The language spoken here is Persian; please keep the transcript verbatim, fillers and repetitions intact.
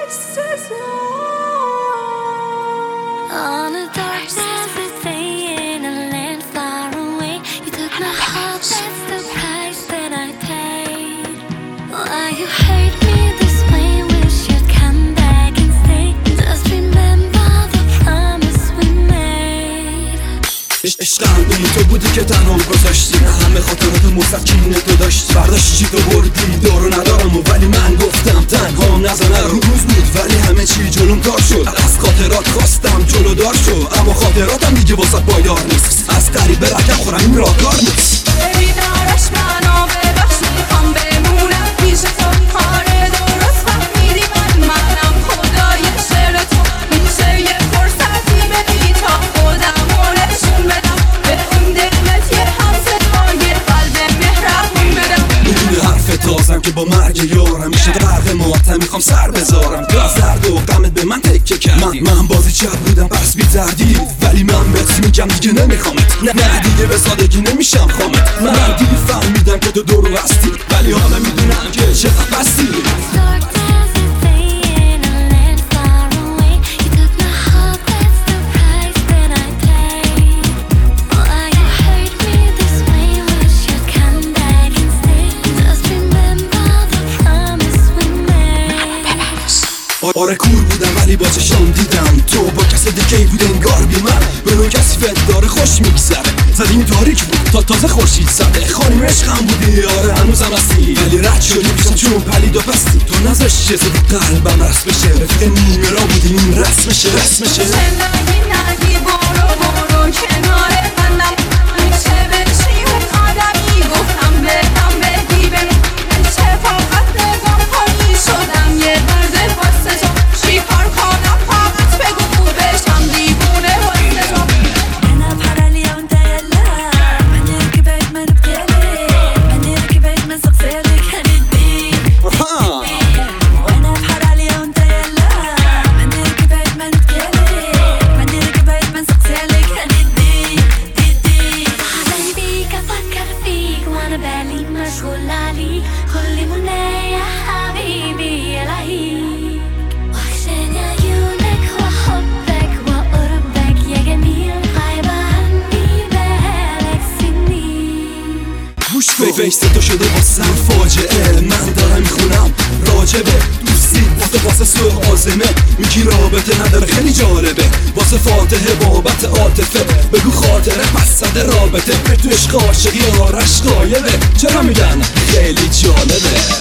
On a dark desert day in a land far away, you took my heart, that's the price that I paid. Why you hurt me this way, wish you'd come back and stay. Just remember the promise we made. عشقم اون تو بودی که تنها گذاشتی، همه خاطرات مسکین تو داشتی. برداشتی تو بردی دارو ندارم و ولی من گفتم تنهام نزنه. روز بود ولی همه چی جلوم کار شد. از خاطرات خواستم جلو دار شو، اما خاطراتم دیگه واسه پایدار نیست. از قریب رکم خورم این راهکار نیست. ببینارش منو ببخش، میخوام بمونم پیش تو. آره درست فهمیدی من منم خدای شعر تو. میشه یه فرصتی بدی تا خودمو نشون بدم، به اون دلت یه همصدای قلب مهربون بدم. میدونی حرف تازم که با مرگ یارم میشه غرق ماتم، میخوام سر بذارم. درد و غمت به من تکه کردی. من, من بازی چپ بودم پس بی تردید، ولی من بهت میگم دیگه نمیخوامت. نه, نه دیگه به سادگی نمیشم خامت. من دیگه فهمیدم که تو درو هستی، ولی حالا میدونم که چقدر بستی. آره کور بودم ولی با چشام دیدم تو با کسی دیگه بود انگار بی من. به اون کسی فت داره خوش میگذره، زدیم تاریک بود تا تازه خورشید زده. خانم عشقم بودی آره هنوزم هستی، ولی رد شدی پیشم چون پلید و پستی. تو نذاشتی چیزی تو قلبم رسم بشه، رفیق نیمه را بودی این رسمشه رسمشه. نگی نگی برو برو کنار منم، میشه بشی اون آدمی گفتم بهم بگی بهم. میشه فقط نگاه کنی شدم یه درد واسه تو. چی کار کنم فقط بگو بشم دیوونه واسه تو. أنا بحر اليوم دايلا من ركبت من بكالي، من ركبت من سقسالك هندي. وأنا بحر اليوم دايلا من ركبت من بكالي، من ركبت من سقسالك هندي. علي بيك أفكر فيك وأنا بالي مشغول عليك، كل منى يا حبيبي يا لهيك. وحشاني عيونك وحبك وقربك يا جميل، غايبة عني بقالك سنين. گوش کن فیس تو شده واسم فاجعه، من دارم میخونم راجبه دوستی با تو واسه سوء آزمه. میگی رابطه نداره خیلی جالبه، واسه فاتحه بابت عاطفه. بگو خاطره پس صد رابطه، تو عشق عاشقی آرش غایبه. چرا میگن خیلی جالبه.